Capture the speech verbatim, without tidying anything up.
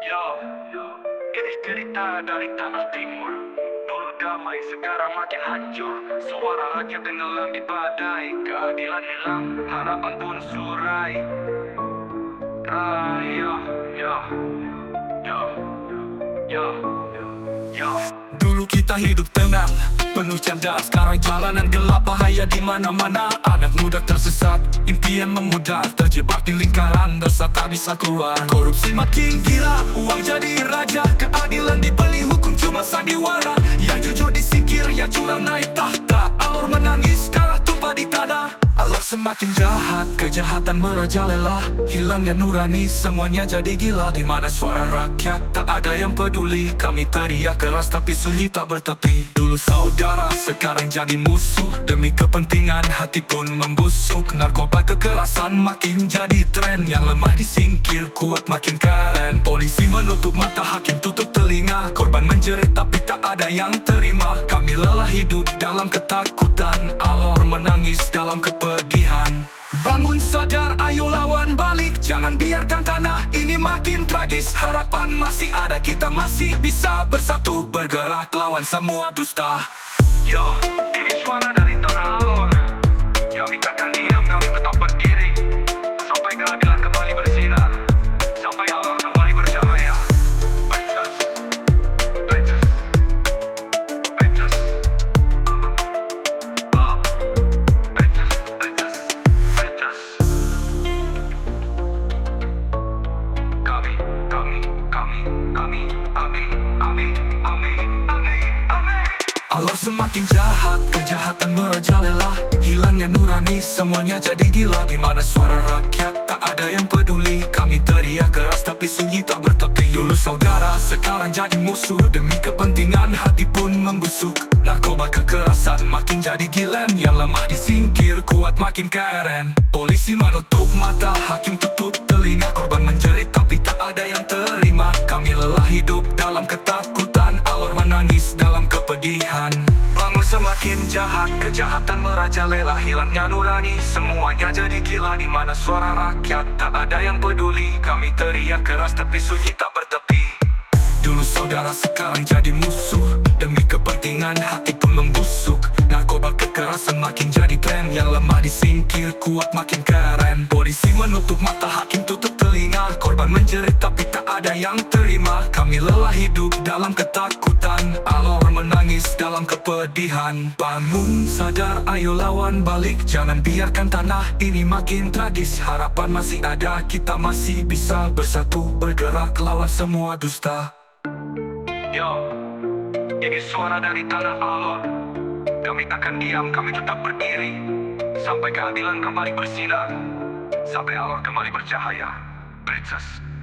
Yo, ini cerita dari tanah timur. Dulu damai, sekarang makin hancur. Suara rakyat tenggelam di badai. Keadilan hilang, harapan pun surai. Raya, yo, yo, yo, yo. Dulu kita hidup tenang, penuh canda. Sekarang jalanan gelap, bahaya di mana-mana. Anak muda tersesat, impian memudar, terjebak di lingkaran dosa tak bisa keluar. Korupsi makin gila, uang jadi raja. Keadilan dibeli, hukum cuma sandiwara. Yang jujur disingkir, yang curang naik tahta. Alur menangis, darah tumpah di tanah. Allah semakin jahat, kejahatan merajalela. Hilangnya nurani, semuanya jadi gila. Di mana suara rakyat, tak ada yang peduli. Kami teriak keras tapi sunyi tak bertepi. Dulu saudara, sekarang jadi musuh. Demi kepentingan hati pun membusuk. Narkoba kekerasan makin jadi tren. Yang lemah disingkir, kuat makin keren. Polisi menutup mata, hakim tutup telinga. Korban menjerit tapi tak ada yang terima. Kami lelah hidup dalam ketakutan. Alor menangis dalam kepedihan. Bangun sadar, ayo lawan balik. Jangan biarkan tanah ini makin tragis. Harapan masih ada, kita masih bisa bersatu. Bergerak lawan semua dusta. Yo, ini suara dari tanah Alor. Kami takkan diam, kami tetap berdiri. Sampai keadilan kembali bersinar. Sampai Alor kembali bercahaya. Becas, becas, becas. Oh, becas, becas, becas. Kami, kami, kami, kami, kami, kami, kami, kami, kami. Alor semakin jahat, kejahatan merajalela. Hilangnya nurani, semuanya jadi gila. Di mana suara rakyat, tak ada yang peduli. Kami teriak keras tapi sunyi tak bertepi. Dulu saudara, sekarang jadi musuh. Demi kepentingan hati pun membusuk. Narkoba kekerasan makin jadi gilen. Yang lemah disingkir, kuat makin keren. Polisi menutup mata, hakim tutup telinga. Korban menjerit tapi tak ada yang terima. Kami lelah hidup dalam ketakutan. Alor menangis dalam kepedihan. Bangun semakin jahat, kejahatan merajalela. Hilangnya nurani, semuanya jadi gila. Di mana suara rakyat, tak ada yang peduli. Kami teriak keras tapi sunyi tak bertepi. Dulu saudara, sekarang jadi musuh. Demi kepentingan hati pun membusuk. Narkoba kekerasan makin jadi tren. Yang lemah disingkir, kuat makin keren. Polisi menutup mata, hakim tutup telinga. Korban menjerit tapi tak ada yang terima. Kami lelah hidup dalam ketakutan. Alor menangis dalam kepedihan. Bangun sadar, ayo lawan balik. Jangan biarkan tanah ini makin tragis. Harapan masih ada, kita masih bisa bersatu. Bergerak lawan semua dusta. Yo, ini suara dari tanah Alor. Kami takkan diam, kami tetap berdiri. Sampai keadilan kembali bersinar. Sampai Alor kembali bercahaya. Becas.